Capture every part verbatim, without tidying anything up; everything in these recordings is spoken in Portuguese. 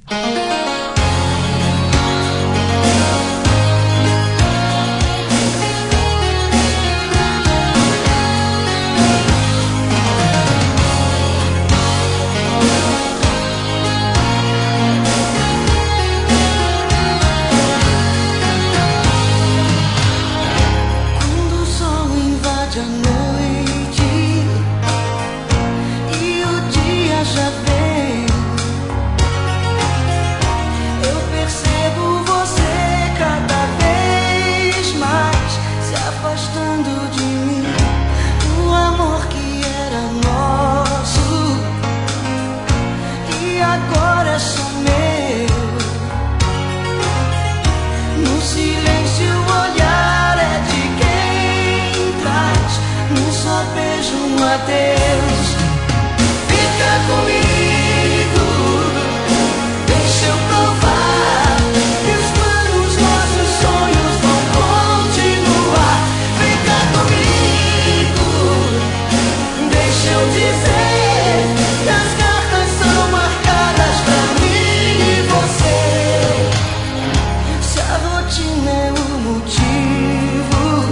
Deus, fica comigo, deixa eu provar que os planos, nossos sonhos vão continuar. Fica comigo, deixa eu dizer que as cartas são marcadas pra mim e você. Se a rotina é o motivo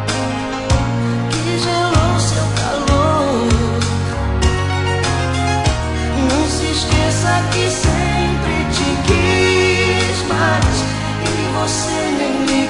que gelou seu calor, que sempre te quis mais e você nem me